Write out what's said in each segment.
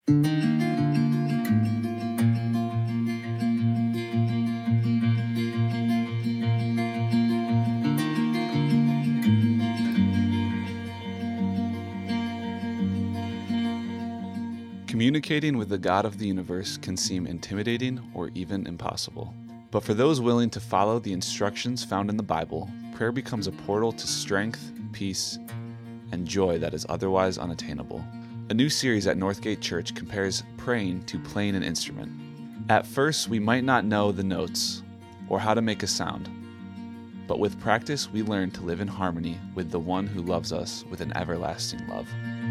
Communicating with the God of the universe can seem intimidating or even impossible. But for those willing to follow the instructions found in the Bible, prayer becomes a portal to strength, peace, and joy that is otherwise unattainable. A new series at Northgate Church compares praying to playing an instrument. At first, we might not know the notes or how to make a sound, but with practice, we learn to live in harmony with the one who loves us with an everlasting love.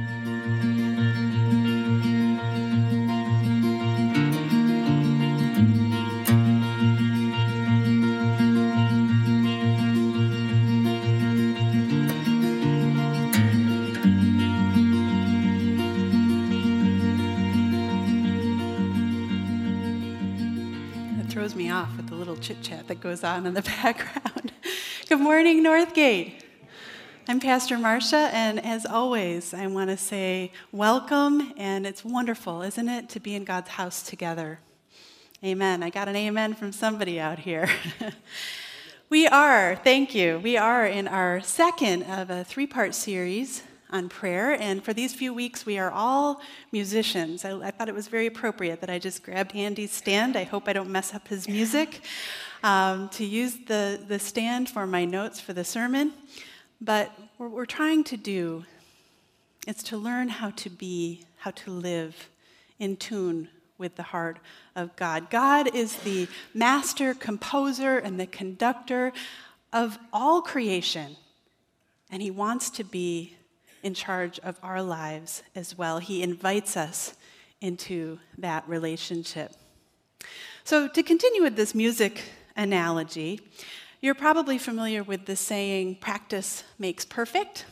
Throws me off with the little chit-chat that goes on in the background. Good morning, Northgate. I'm Pastor Marcia, and as always, I want to say welcome, and it's wonderful, isn't it, to be in God's house together. Amen. I got an amen from somebody out here. Thank you. We are in our second of a three-part series on prayer, and for these few weeks we are all musicians. I thought it was very appropriate that I just grabbed Andy's stand. I hope I don't mess up his music, to use the stand for my notes for the sermon. But what we're trying to do is to learn how to live in tune with the heart of God. God is the master composer and the conductor of all creation, and he wants to be in charge of our lives as well. He invites us into that relationship. So to continue with this music analogy, you're probably familiar with the saying, practice makes perfect.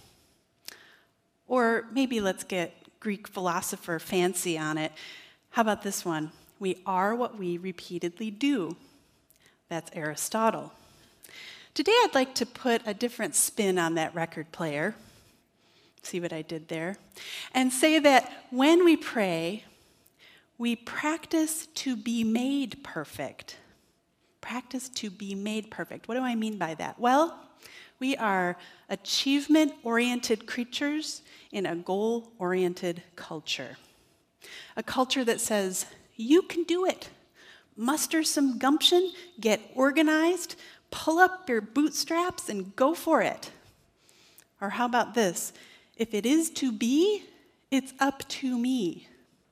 Or maybe let's get Greek philosopher fancy on it. How about this one? We are what we repeatedly do. That's Aristotle. Today I'd like to put a different spin on that record player. See what I did there? And say that when we pray, we practice to be made perfect. Practice to be made perfect. What do I mean by that? Well, we are achievement-oriented creatures in a goal-oriented culture. A culture that says, you can do it. Muster some gumption, get organized, pull up your bootstraps, and go for it. Or how about this? If it is to be, it's up to me.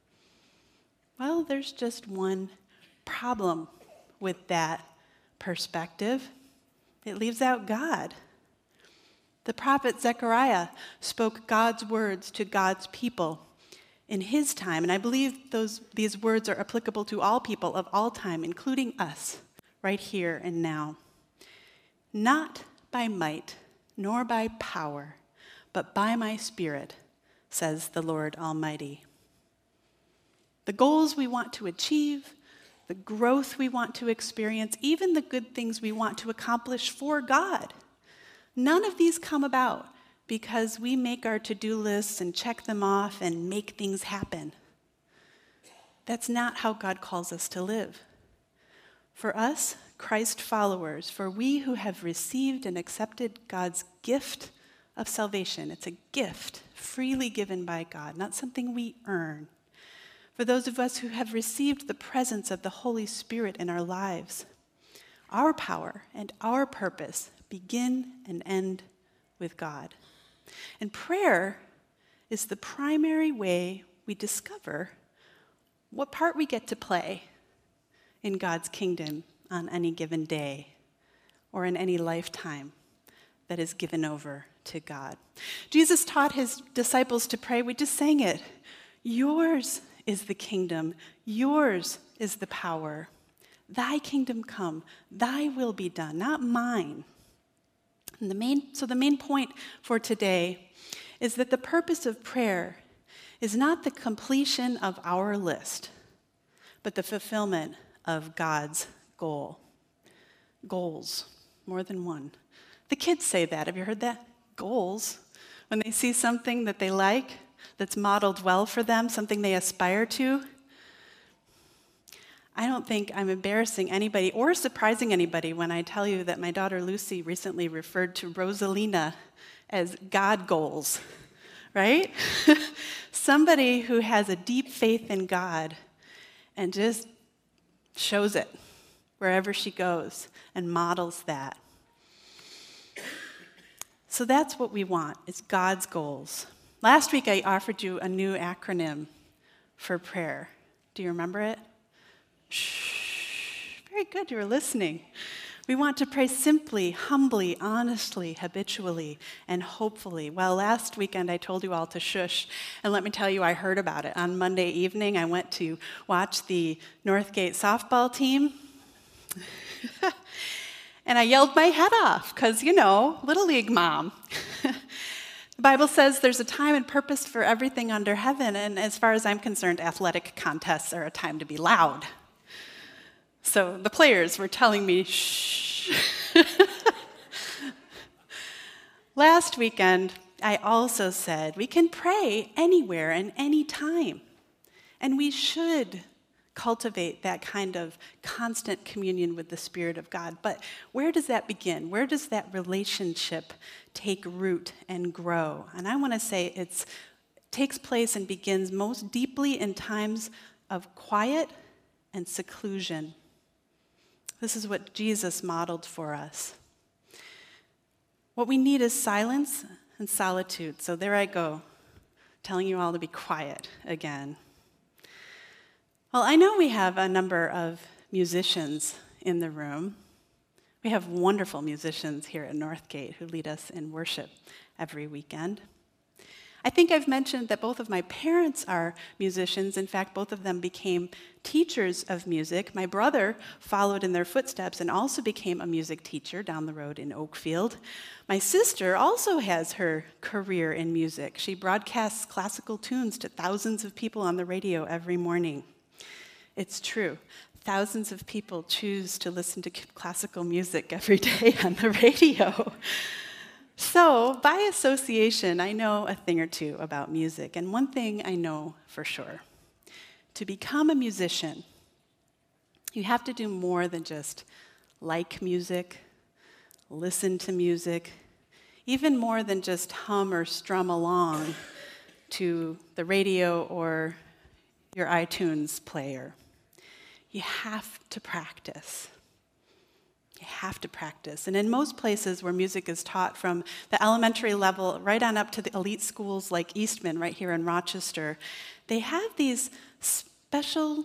Well, there's just one problem with that perspective. It leaves out God. The prophet Zechariah spoke God's words to God's people in his time, and I believe these words are applicable to all people of all time, including us, right here and now. Not by might, nor by power, but by my Spirit, says the Lord Almighty. The goals we want to achieve, the growth we want to experience, even the good things we want to accomplish for God, none of these come about because we make our to-do lists and check them off and make things happen. That's not how God calls us to live. For us, Christ followers, for we who have received and accepted God's gift of salvation. It's a gift freely given by God, not something we earn. For those of us who have received the presence of the Holy Spirit in our lives, our power and our purpose begin and end with God. And prayer is the primary way we discover what part we get to play in God's kingdom on any given day or in any lifetime that is given over to God. Jesus taught his disciples to pray. We just sang it. Yours is the kingdom. Yours is the power. Thy kingdom come. Thy will be done, not mine. And the main point for today is that the purpose of prayer is not the completion of our list, but the fulfillment of God's goals, more than one. The kids say that. Have you heard that? Goals. When they see something that they like, that's modeled well for them, something they aspire to. I don't think I'm embarrassing anybody or surprising anybody when I tell you that my daughter Lucy recently referred to Rosalina as God goals, right? Somebody who has a deep faith in God and just shows it wherever she goes and models that. So that's what we want, is God's goals. Last week I offered you a new acronym for prayer. Do you remember it? Shh. Very good, you were listening. We want to pray simply, humbly, honestly, habitually, and hopefully. Well, last weekend I told you all to shush, and let me tell you, I heard about it. On Monday evening, I went to watch the Northgate softball team, and I yelled my head off, because, Little League mom. The Bible says there's a time and purpose for everything under heaven, and as far as I'm concerned, athletic contests are a time to be loud. So the players were telling me, shh. Last weekend, I also said we can pray anywhere and any time. And we should cultivate that kind of constant communion with the Spirit of God. But where does that begin? Where does that relationship take root and grow? And I want to say it takes place and begins most deeply in times of quiet and seclusion. This is what Jesus modeled for us. What we need is silence and solitude. So there I go, telling you all to be quiet again. Well, I know we have a number of musicians in the room. We have wonderful musicians here at Northgate who lead us in worship every weekend. I think I've mentioned that both of my parents are musicians. In fact, both of them became teachers of music. My brother followed in their footsteps and also became a music teacher down the road in Oakfield. My sister also has her career in music. She broadcasts classical tunes to thousands of people on the radio every morning. It's true. Thousands of people choose to listen to classical music every day on the radio. So, by association, I know a thing or two about music, and one thing I know for sure. To become a musician, you have to do more than just like music, listen to music, even more than just hum or strum along to the radio or your iTunes player. You have to practice. You have to practice. And in most places where music is taught from the elementary level right on up to the elite schools like Eastman right here in Rochester, they have these special,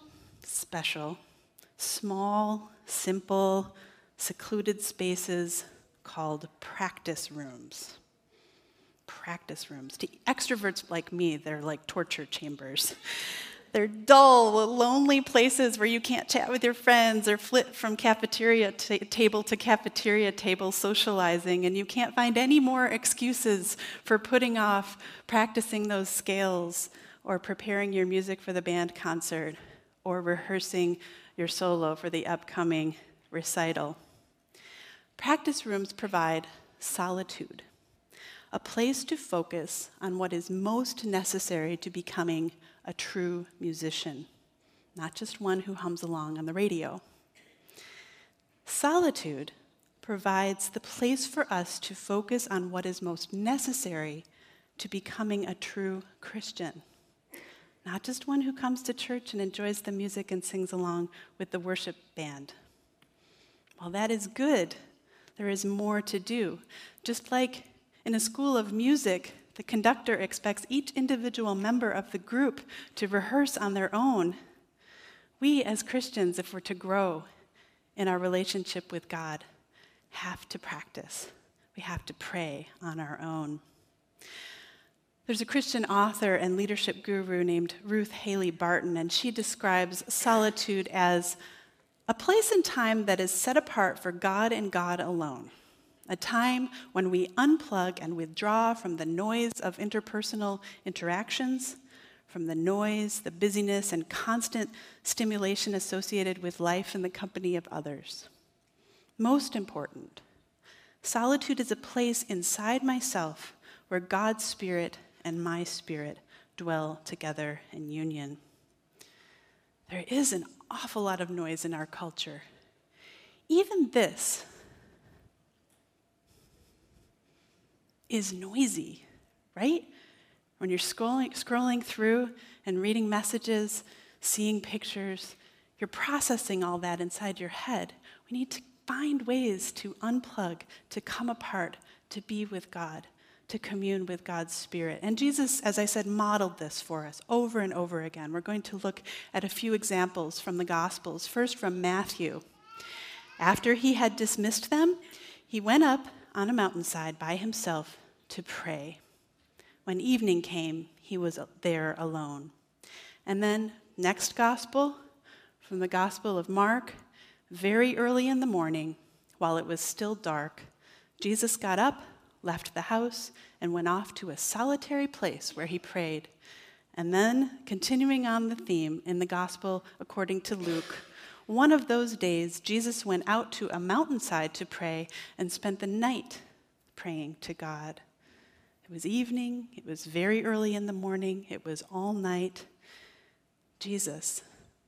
small, simple, secluded spaces called practice rooms. Practice rooms. To extroverts like me, they're like torture chambers. They're dull, lonely places where you can't chat with your friends or flit from cafeteria table to cafeteria table socializing, and you can't find any more excuses for putting off practicing those scales or preparing your music for the band concert or rehearsing your solo for the upcoming recital. Practice rooms provide solitude, a place to focus on what is most necessary to becoming a true musician, not just one who hums along on the radio. Solitude provides the place for us to focus on what is most necessary to becoming a true Christian, not just one who comes to church and enjoys the music and sings along with the worship band. While that is good, there is more to do. Just like in a school of music, the conductor expects each individual member of the group to rehearse on their own. We as Christians, if we're to grow in our relationship with God, have to practice. We have to pray on our own. There's a Christian author and leadership guru named Ruth Haley Barton, and she describes solitude as a place and time that is set apart for God and God alone. A time when we unplug and withdraw from the noise of interpersonal interactions, from the noise, the busyness, and constant stimulation associated with life in the company of others. Most important, solitude is a place inside myself where God's Spirit and my spirit dwell together in union. There is an awful lot of noise in our culture. Even this is noisy, right? When you're scrolling through and reading messages, seeing pictures, you're processing all that inside your head. We need to find ways to unplug, to come apart, to be with God, to commune with God's Spirit. And Jesus, as I said, modeled this for us over and over again. We're going to look at a few examples from the Gospels. First, from Matthew. After he had dismissed them, he went up on a mountainside by himself to pray. When evening came, he was there alone. And then, next gospel, from the Gospel of Mark, very early in the morning, while it was still dark, Jesus got up, left the house, and went off to a solitary place where he prayed. And then, continuing on the theme in the Gospel according to Luke, one of those days, Jesus went out to a mountainside to pray and spent the night praying to God. It was evening, it was very early in the morning, it was all night. Jesus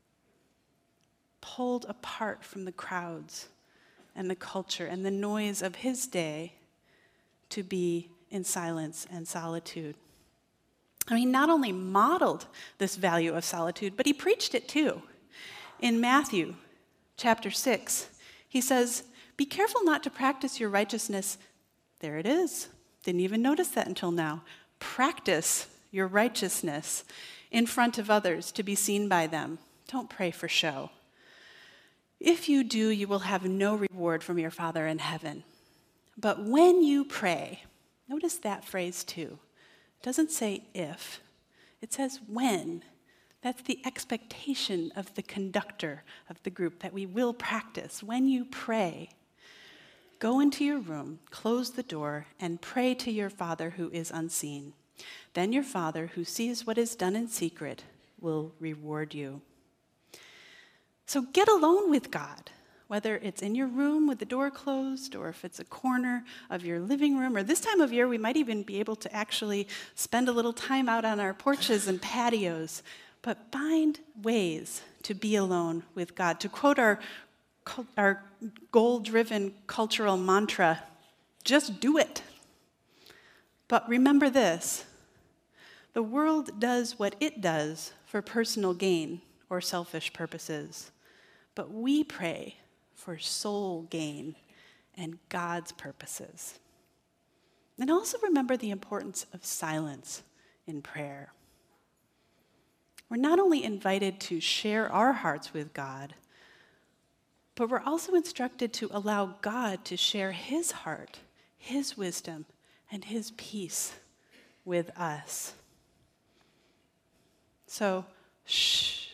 pulled apart from the crowds and the culture and the noise of his day to be in silence and solitude. He not only modeled this value of solitude, but he preached it too. In Matthew chapter 6, he says, "Be careful not to practice your righteousness." There it is. Didn't even notice that until now. Practice your righteousness in front of others to be seen by them. Don't pray for show. If you do, you will have no reward from your Father in heaven. But when you pray, notice that phrase too. It doesn't say if, it says when. That's the expectation of the conductor of the group that we will practice. When you pray, go into your room, close the door, and pray to your Father who is unseen. Then your Father, who sees what is done in secret, will reward you. So get alone with God, whether it's in your room with the door closed or if it's a corner of your living room, or this time of year we might even be able to actually spend a little time out on our porches and patios. But find ways to be alone with God. To quote our goal-driven cultural mantra, just do it. But remember this, the world does what it does for personal gain or selfish purposes. But we pray for soul gain and God's purposes. And also remember the importance of silence in prayer. We're not only invited to share our hearts with God, but we're also instructed to allow God to share his heart, his wisdom, and his peace with us. So, shh.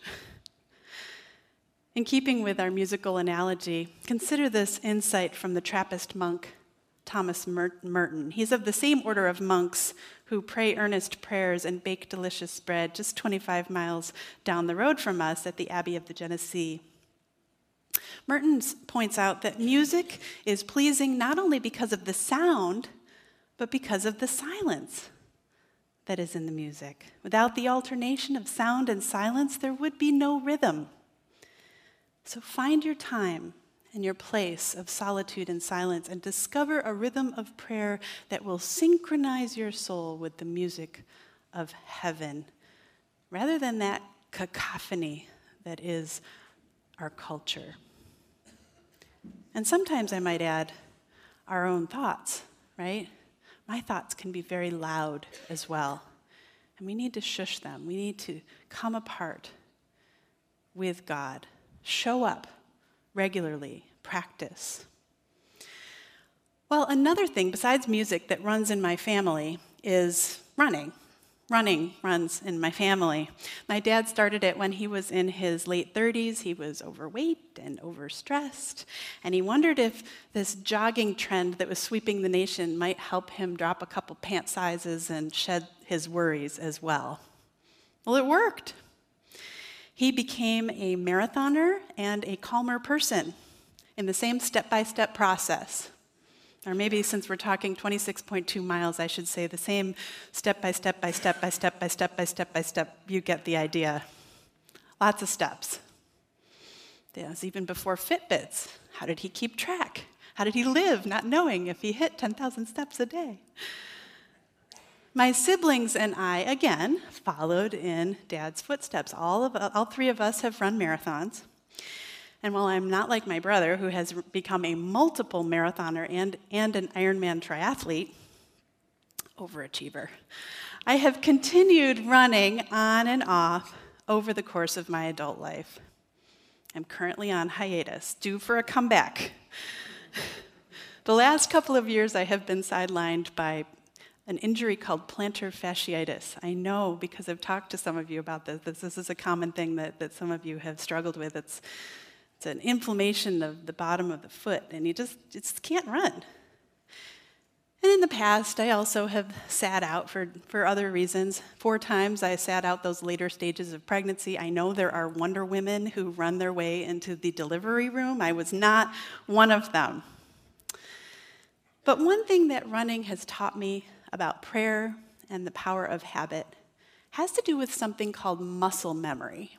In keeping with our musical analogy, consider this insight from the Trappist monk Thomas Merton. He's of the same order of monks who pray earnest prayers and bake delicious bread just 25 miles down the road from us at the Abbey of the Genesee. Merton points out that music is pleasing not only because of the sound, but because of the silence that is in the music. Without the alternation of sound and silence, there would be no rhythm. So find your time and your place of solitude and silence and discover a rhythm of prayer that will synchronize your soul with the music of heaven, rather than that cacophony that is our culture. And sometimes, I might add, our own thoughts, right? My thoughts can be very loud as well. And we need to shush them. We need to come apart with God. Show up regularly. Practice. Well, another thing besides music that runs in my family is running. Running runs in my family. My dad started it when he was in his late 30s. He was overweight and overstressed, and he wondered if this jogging trend that was sweeping the nation might help him drop a couple pant sizes and shed his worries as well. Well, it worked. He became a marathoner and a calmer person in the same step-by-step process. Or maybe since we're talking 26.2 miles, I should say the same step by step by step by step by step by step by step. You get the idea. Lots of steps. Yes, even before Fitbits, how did he keep track? How did he live not knowing if he hit 10,000 steps a day? My siblings and I, again, followed in Dad's footsteps. All three of us have run marathons. And while I'm not like my brother, who has become a multiple marathoner and an Ironman triathlete, overachiever, I have continued running on and off over the course of my adult life. I'm currently on hiatus, due for a comeback. The last couple of years, I have been sidelined by an injury called plantar fasciitis. I know because I've talked to some of you about this. This is a common thing that some of you have struggled with. It's an inflammation of the bottom of the foot, and you just can't run. And in the past, I also have sat out for other reasons. 4 times I sat out those later stages of pregnancy. I know there are Wonder Women who run their way into the delivery room. I was not one of them. But one thing that running has taught me about prayer and the power of habit has to do with something called muscle memory.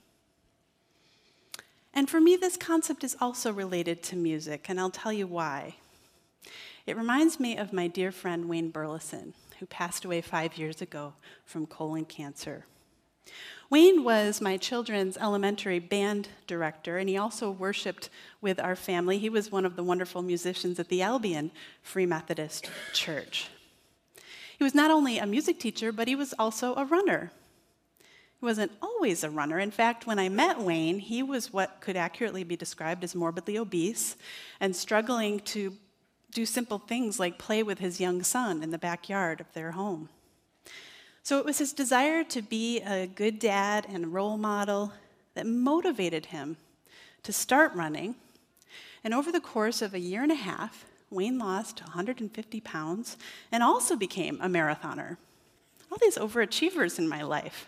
And for me, this concept is also related to music, and I'll tell you why. It reminds me of my dear friend Wayne Burleson, who passed away 5 years ago from colon cancer. Wayne was my children's elementary band director, and he also worshiped with our family. He was one of the wonderful musicians at the Albion Free Methodist Church. He was not only a music teacher, but he was also a runner. He wasn't always a runner. In fact, when I met Wayne, he was what could accurately be described as morbidly obese and struggling to do simple things like play with his young son in the backyard of their home. So it was his desire to be a good dad and role model that motivated him to start running. And over the course of a year and a half, Wayne lost 150 pounds and also became a marathoner. All these overachievers in my life.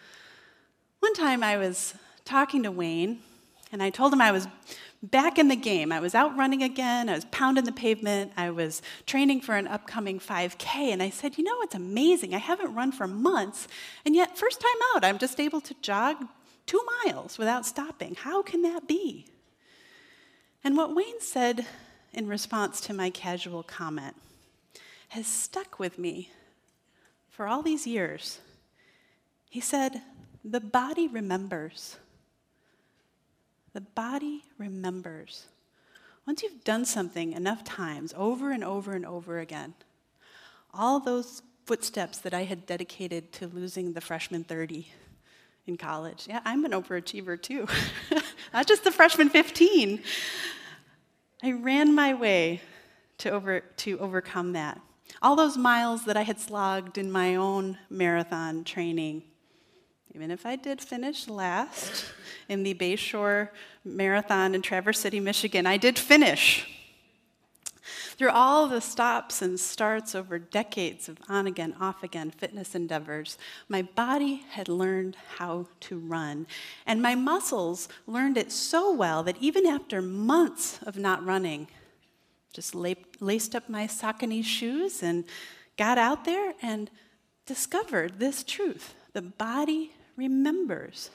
One time I was talking to Wayne, and I told him I was back in the game. I was out running again. I was pounding the pavement. I was training for an upcoming 5K. And I said, you know, it's amazing. I haven't run for months. And yet, first time out, I'm just able to jog 2 miles without stopping. How can that be? And what Wayne said in response to my casual comment has stuck with me for all these years. He said, the body remembers. The body remembers. Once you've done something enough times, over and over and over again, all those footsteps that I had dedicated to losing the freshman 30 in college. Yeah, I'm an overachiever too. Not just the freshman 15. I ran my way to overcome that. All those miles that I had slogged in my own marathon training. Even if I did finish last in the Bayshore Marathon in Traverse City, Michigan, I did finish. Through all the stops and starts over decades of on-again, off-again fitness endeavors, my body had learned how to run. And my muscles learned it so well that even after months of not running, just laced up my Saucony shoes and got out there and discovered this truth. The body remembers.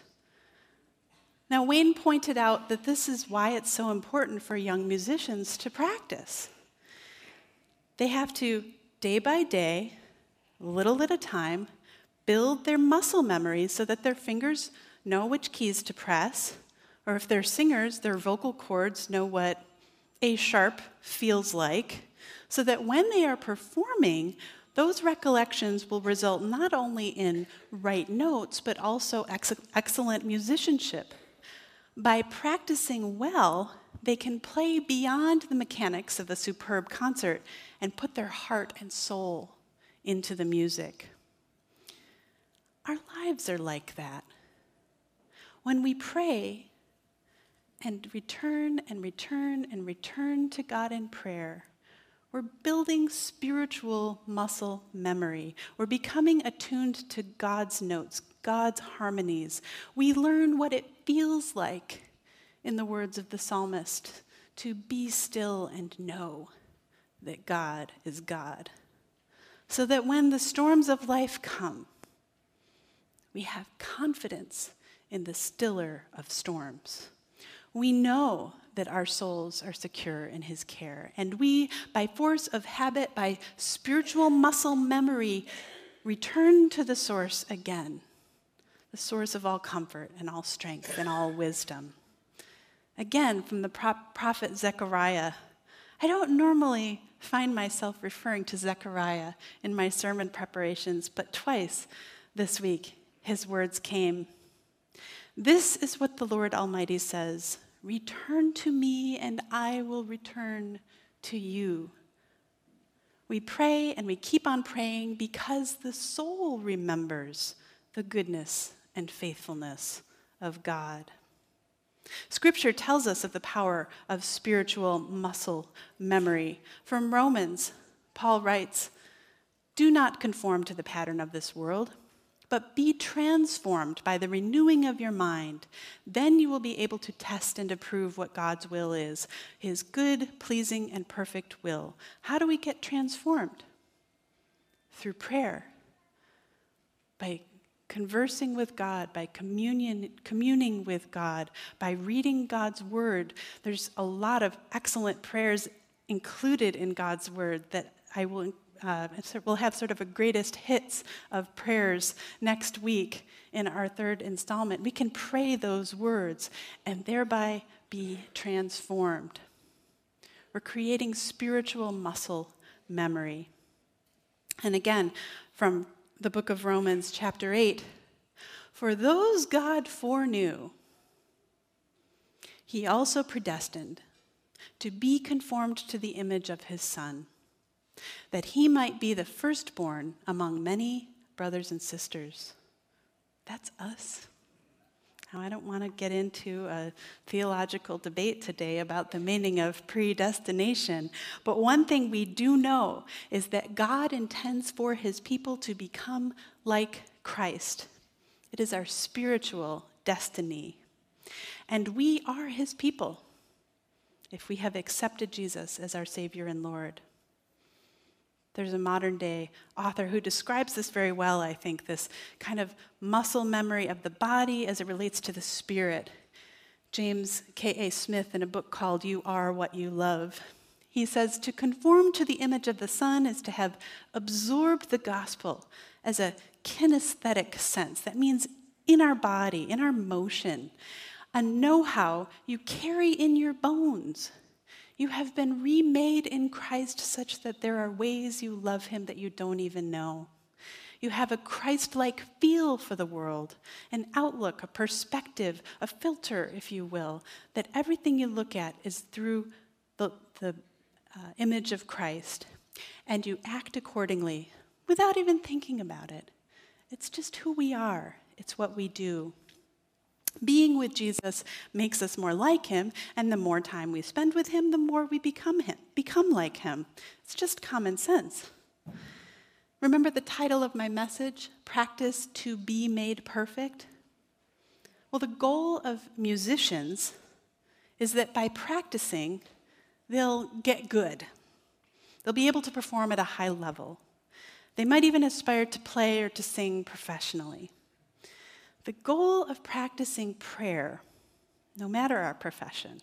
Now, Wayne pointed out that this is why it's so important for young musicians to practice. They have to, day by day, little at a time, build their muscle memory so that their fingers know which keys to press, or if they're singers, their vocal cords know what A sharp feels like, so that when they are performing, those recollections will result not only in right notes, but also excellent musicianship. By practicing well, they can play beyond the mechanics of a superb concert and put their heart and soul into the music. Our lives are like that. When we pray and return and return and return to God in prayer, we're building spiritual muscle memory. We're becoming attuned to God's notes, God's harmonies. We learn what it feels like, in the words of the psalmist, to be still and know that God is God, so that when the storms of life come, we have confidence in the stiller of storms. We know that our souls are secure in his care, and we, by force of habit, by spiritual muscle memory, return to the source again, the source of all comfort and all strength and all wisdom. Again, from the prophet Zechariah. I don't normally find myself referring to Zechariah in my sermon preparations, but twice this week his words came. This is what the Lord Almighty says, return to me and I will return to you. We pray and we keep on praying because the soul remembers the goodness and faithfulness of God. Scripture tells us of the power of spiritual muscle memory. From Romans, Paul writes, do not conform to the pattern of this world, but be transformed by the renewing of your mind. Then you will be able to test and approve what God's will is, his good, pleasing, and perfect will. How do we get transformed? Through prayer, by conversing with God, by communing with God, by reading God's word. There's a lot of excellent prayers included in God's word that I will we'll have sort of a greatest hits of prayers next week in our third installment. We can pray those words and thereby be transformed. We're creating spiritual muscle memory. And again, from the book of Romans, chapter 8, for those God foreknew, he also predestined to be conformed to the image of his Son, that he might be the firstborn among many brothers and sisters. That's us. Now, I don't want to get into a theological debate today about the meaning of predestination, but one thing we do know is that God intends for his people to become like Christ. It is our spiritual destiny. And we are his people if we have accepted Jesus as our Savior and Lord. There's a modern day author who describes this very well, I think, this kind of muscle memory of the body as it relates to the spirit. James K.A. Smith, in a book called You Are What You Love, he says, to conform to the image of the Son is to have absorbed the gospel as a kinesthetic sense. That means in our body, in our motion, a know-how you carry in your bones. You have been remade in Christ such that there are ways you love him that you don't even know. You have a Christ-like feel for the world, an outlook, a perspective, a filter, if you will, that everything you look at is through the image of Christ, and you act accordingly without even thinking about it. It's just who we are. It's what we do. Being with Jesus makes us more like him, and the more time we spend with him, the more we become like him. It's just common sense. Remember the title of my message, Practice to be Made Perfect? Well, the goal of musicians is that by practicing, they'll get good. They'll be able to perform at a high level. They might even aspire to play or to sing professionally. The goal of practicing prayer, no matter our profession,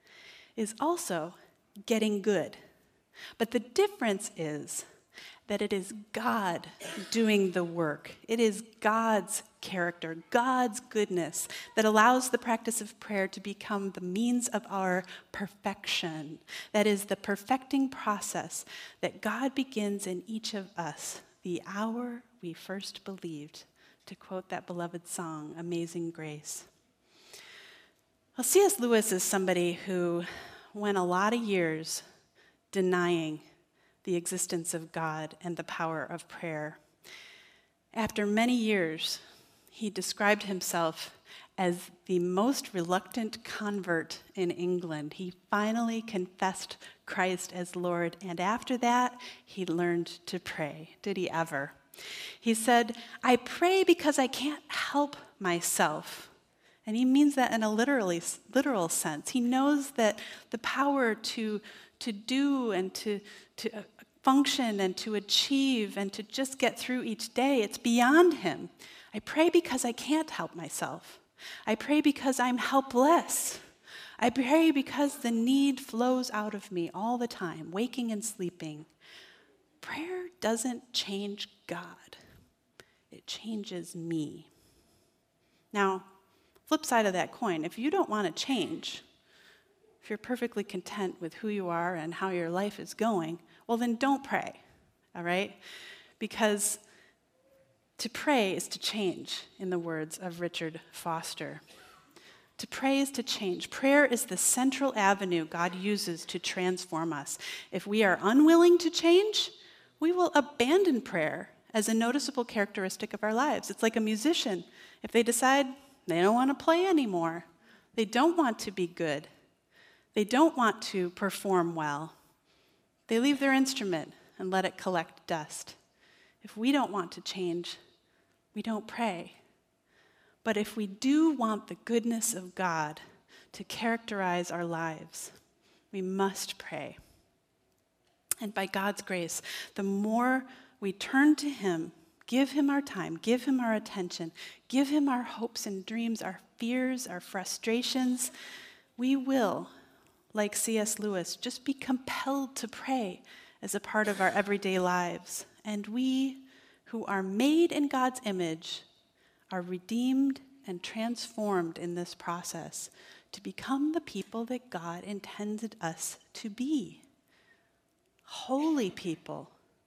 is also getting good. But the difference is that it is God doing the work. It is God's character, God's goodness that allows the practice of prayer to become the means of our perfection. That is the perfecting process that God begins in each of us the hour we first believed. To quote that beloved song, Amazing Grace. Well, C.S. Lewis is somebody who went a lot of years denying the existence of God and the power of prayer. After many years, he described himself as the most reluctant convert in England. He finally confessed Christ as Lord, and after that, he learned to pray. Did he ever? He said, I pray because I can't help myself. And he means that in a literal sense. He knows that the power to do and to function and to achieve and to just get through each day, it's beyond him. I pray because I can't help myself. I pray because I'm helpless. I pray because the need flows out of me all the time, waking and sleeping. Prayer doesn't change God. It changes me. Now, flip side of that coin, if you don't want to change, if you're perfectly content with who you are and how your life is going, well, then don't pray, all right? Because to pray is to change, in the words of Richard Foster. To pray is to change. Prayer is the central avenue God uses to transform us. If we are unwilling to change, we will abandon prayer as a noticeable characteristic of our lives. It's like a musician. If they decide they don't want to play anymore, they don't want to be good, they don't want to perform well, they leave their instrument and let it collect dust. If we don't want to change, we don't pray. But if we do want the goodness of God to characterize our lives, we must pray. And by God's grace, the more we turn to him, give him our time, give him our attention, give him our hopes and dreams, our fears, our frustrations, we will, like C.S. Lewis, just be compelled to pray as a part of our everyday lives. And we, who are made in God's image, are redeemed and transformed in this process to become the people that God intended us to be. Holy people.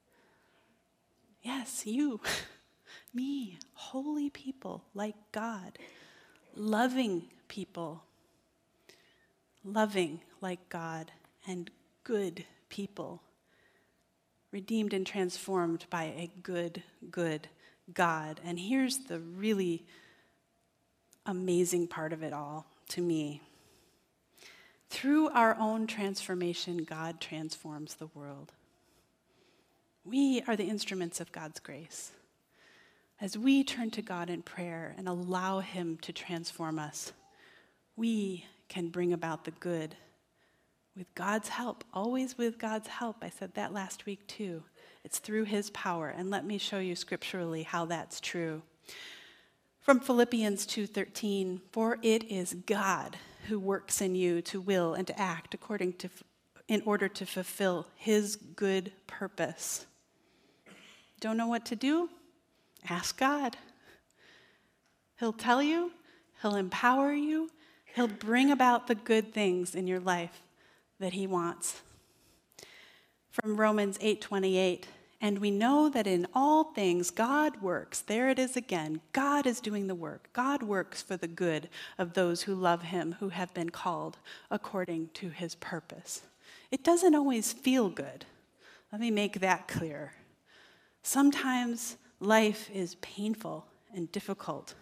Yes, you, me, holy people like God. Loving people, loving like God, and good people. Redeemed and transformed by a good God. And here's the really amazing part of it all to me. Through our own transformation, God transforms the world. We are the instruments of God's grace. As we turn to God in prayer and allow him to transform us, we can bring about the good with God's help, always with God's help. I said that last week too. It's through his power, and let me show you scripturally how that's true. From Philippians 2:13, for it is God who works in you to will and to act in order to fulfill his good purpose. Don't know what to do? Ask God. He'll tell you, he'll empower you, he'll bring about the good things in your life that he wants. From Romans 8:28, and we know that in all things God works. There it is again. God is doing the work. God works for the good of those who love him, who have been called according to his purpose. It doesn't always feel good. Let me make that clear. Sometimes life is painful and difficult.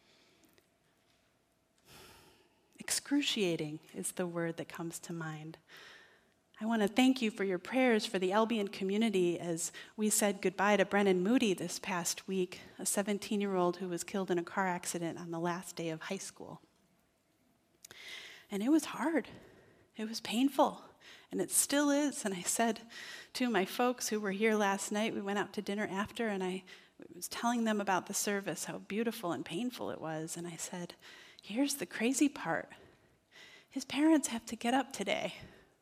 Excruciating is the word that comes to mind. I want to thank you for your prayers for the Albion community as we said goodbye to Brennan Moody this past week, a 17-year-old who was killed in a car accident on the last day of high school. And it was hard. It was painful. And it still is. And I said to my folks who were here last night, we went out to dinner after, and I was telling them about the service, how beautiful and painful it was. And I said, here's the crazy part. His parents have to get up today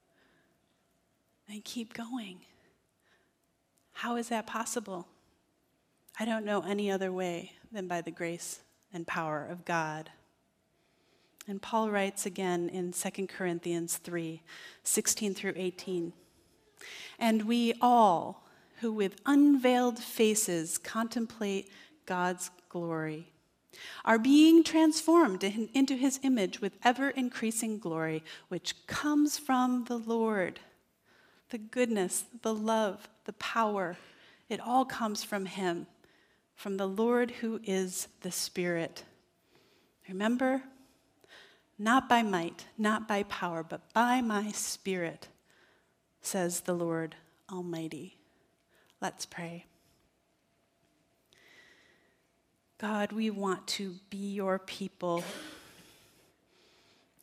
and keep going. How is that possible? I don't know any other way than by the grace and power of God. And Paul writes again in 2 Corinthians 3:16 through 18. And we all, who with unveiled faces contemplate God's glory, are being transformed into his image with ever-increasing glory, which comes from the Lord. The goodness, the love, the power, it all comes from him, from the Lord who is the Spirit. Remember? Not by might, not by power, but by my Spirit, says the Lord Almighty. Let's pray. God, we want to be your people.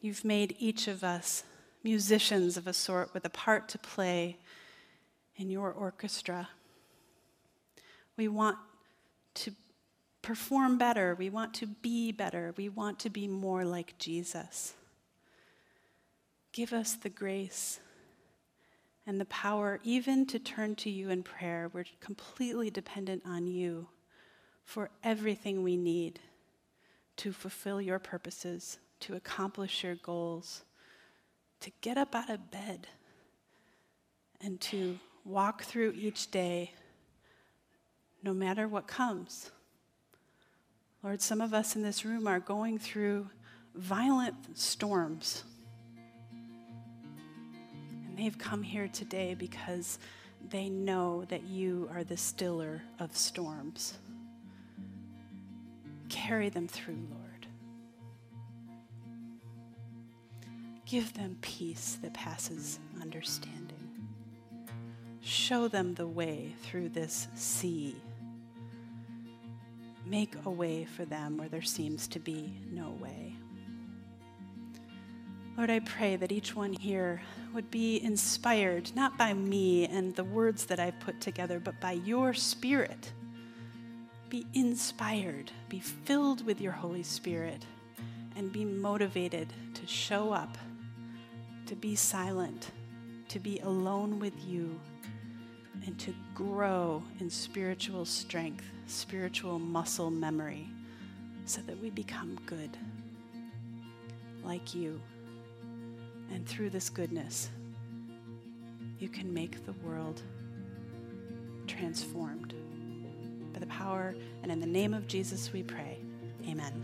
You've made each of us musicians of a sort with a part to play in your orchestra. We want to perform better. We want to be better. We want to be more like Jesus. Give us the grace and the power even to turn to you in prayer. We're completely dependent on you for everything we need to fulfill your purposes, to accomplish your goals, to get up out of bed and to walk through each day no matter what comes. Lord, some of us in this room are going through violent storms. And they've come here today because they know that you are the stiller of storms. Carry them through, Lord. Give them peace that passes understanding. Show them the way through this sea. Make a way for them where there seems to be no way. Lord, I pray that each one here would be inspired, not by me and the words that I've put together, but by your Spirit. Be inspired, be filled with your Holy Spirit, and be motivated to show up, to be silent, to be alone with you, and to grow in spiritual strength, spiritual muscle memory, so that we become good, like you. And through this goodness, you can make the world transformed. By the power and in the name of Jesus we pray. Amen.